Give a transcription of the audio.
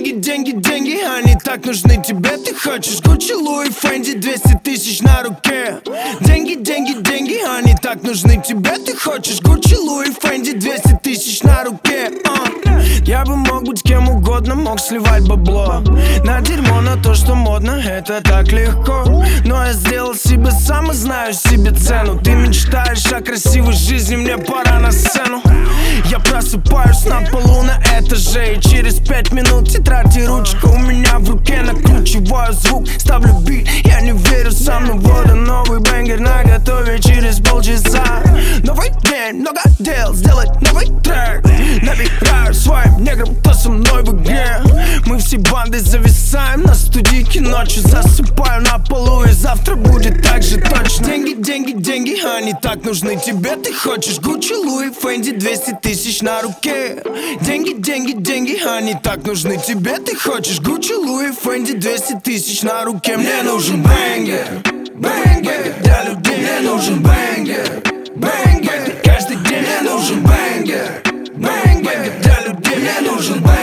деньги, деньги, деньги, они так нужны тебе. Ты хочешь Гуччи, Луи, Фенди, 200 тысяч на руке. Деньги, деньги, деньги, они так нужны тебе. Ты хочешь Гуччи, Луи, Фенди, 200 тысяч на руке. Я бы мог быть кем угодно, мог сливать бабло на дерьмо, на то, что модно, это так легко. Но я сделал себе сам и знаю себе цену. Ты мечтаешь о красивой жизни, мне пора на сцену. Я просыпаюсь на полу на этаже, и через 5 минут тетрадь и ручка у меня в руке. Накручиваю звук, ставлю бит, я не верю сам, но вот он, новый бэнгер наготове через полчаса. Новый день, много дел, сделать новый трек. Набираю своим неграм, кто со мной в игре. Мы все бандой зависаем на студийке ночью. Засыпаю на полу, и завтра будет так же точно. Деньги, деньги, деньги, они так нужны тебе. Ты хочешь Гуччи, Луи, Фенди, 200 тысяч на руке. Деньги, деньги, деньги, они так нужны тебе. Ты хочешь Гуччи, Луи, Фенди, 200 тысяч на руке. Мне нужен бэнгер, бэнгер, для людей мне нужен бэнгер, бэнгер, каждый день мне нужен бэнгер, бэнгер, для людей мне нужен бэнгер.